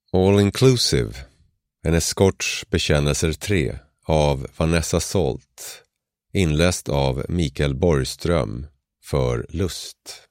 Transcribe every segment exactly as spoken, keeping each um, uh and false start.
All Inclusive, en eskorts bekännelser tre av Vanessa Solt, inläst av Mikael Borgström för Lust.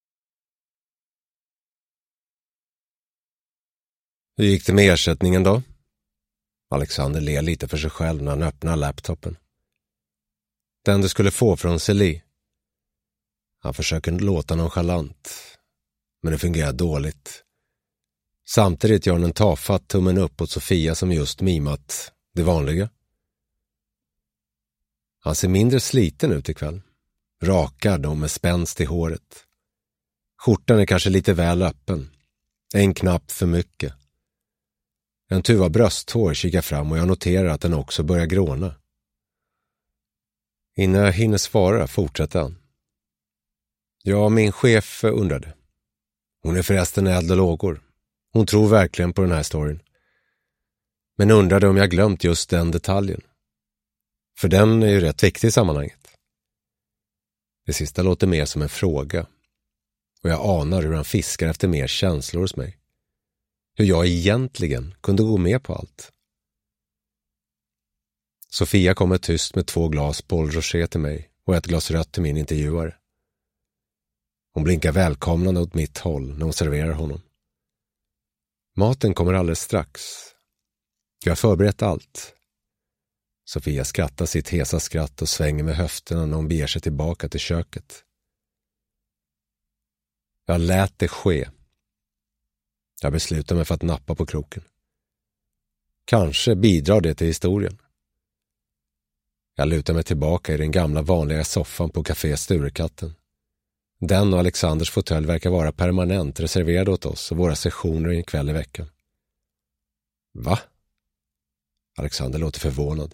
Hur gick det med ersättningen då? Alexander ler lite för sig själv när han öppnar laptopen. Den du skulle få från Celie. Han försöker låta nonchalant, men det fungerar dåligt. Samtidigt gör han en tafatt tummen upp åt Sofia som just mimat det vanliga. Han ser mindre sliten ut ikväll. Rakad och med spänst i håret. Skjortan är kanske lite väl öppen. En knapp för mycket. En tuva brösthår kikar fram och jag noterar att den också börjar gråna. Innan jag hinner svara fortsätter han. Ja, min chef undrade. Hon är förresten eld och lågor. Hon tror verkligen på den här storyn. Men undrade om jag glömt just den detaljen. För den är ju rätt viktig i sammanhanget. Det sista låter mer som en fråga. Och jag anar hur han fiskar efter mer känslor hos mig. Hur jag egentligen kunde gå med på allt. Sofia kommer tyst med två glas Paul Rocher till mig och ett glas rött till min intervjuare. Hon blinkar välkomnande åt mitt håll när hon serverar honom. Maten kommer alldeles strax. Jag har förberett allt. Sofia skrattar sitt hesa skratt och svänger med höfterna när hon beger sig tillbaka till köket. Jag lät det ske. Jag beslutar mig för att nappa på kroken. Kanske bidrar det till historien. Jag lutar mig tillbaka i den gamla vanliga soffan på Café Sturekatten. Den och Alexanders fåtölj verkar vara permanent reserverad åt oss och våra sessioner en kväll i veckan. Va? Alexander låter förvånad.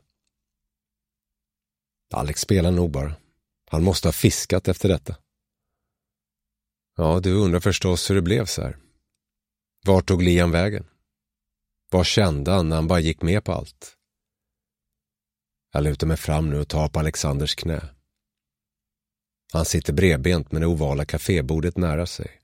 Alex spelar nog bara. Han måste ha fiskat efter detta. Ja, du undrar förstås hur det blev så här. Var tog Liam vägen? Vad kände han när han bara gick med på allt? Jag lutar mig fram nu och tar på Alexanders knä. Han sitter bredbent med det ovala kafébordet nära sig.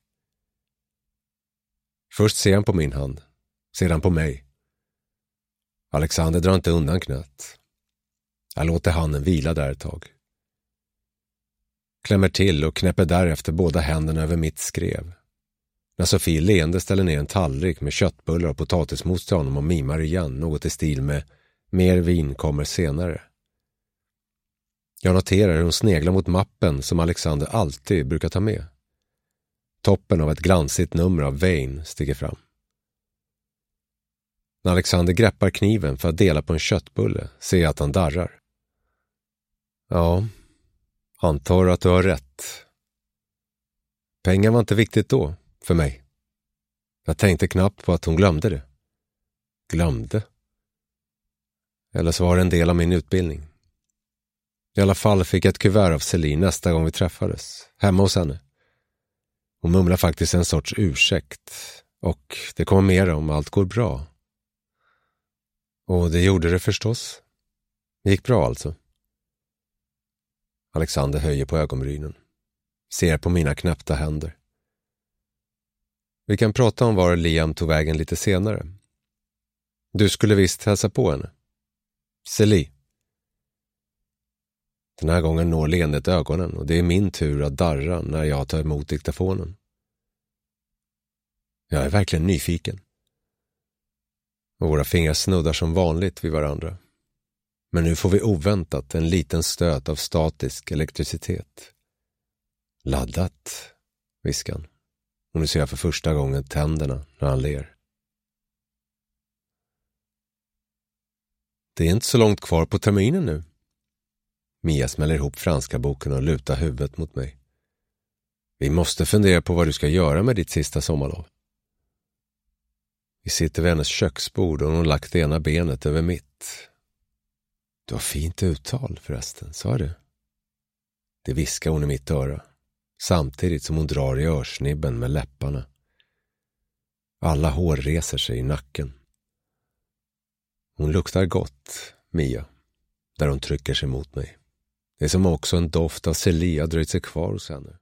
Först ser han på min hand, sedan på mig. Alexander drar inte undan knät. Jag låter handen vila där ett tag. Klämmer till och knäpper därefter båda händerna över mitt skrev. När Sofie leende ställer ner en tallrik med köttbullar och potatismos till honom och mimar igen något i stil med mer vin kommer senare. Jag noterar hur hon sneglar mot mappen som Alexander alltid brukar ta med. Toppen av ett glansigt nummer av Vain stiger fram. När Alexander greppar kniven för att dela på en köttbulle ser jag att han darrar. Ja, antar att du har rätt. Pengar var inte viktigt då, för mig. Jag tänkte knappt på att hon glömde det. Glömde? Eller så var det en del av min utbildning. I alla fall fick jag ett kuvert av Celine nästa gång vi träffades, hemma hos henne. Hon mumlar faktiskt en sorts ursäkt, och det kommer mer om allt går bra. Och det gjorde det förstås. Det gick bra alltså. Alexander höjer på ögonbrynen. Ser på mina knäppta händer. Vi kan prata om var Liam tog vägen lite senare. Du skulle visst hälsa på henne. Celie. Den här gången når leendet ögonen och det är min tur att darra när jag tar emot diktafonen. Jag är verkligen nyfiken. Och våra fingrar snuddar som vanligt vid varandra. Men nu får vi oväntat en liten stöt av statisk elektricitet. Laddat, viskan. Och nu ser jag för första gången tänderna när han ler. Det är inte så långt kvar på terminen nu. Mia smäller ihop franska boken och lutar huvudet mot mig. Vi måste fundera på vad du ska göra med ditt sista sommarlov. Vi sitter vid hennes köksbord och hon har lagt det ena benet över mitt. Du har fint uttal förresten, sa du? Det viskar hon i mitt öra, samtidigt som hon drar i örsnibben med läpparna. Alla hår reser sig i nacken. Hon luktar gott, Mia, där hon trycker sig mot mig. Det är som också en doft av Celia dröjt sig kvar hos henne.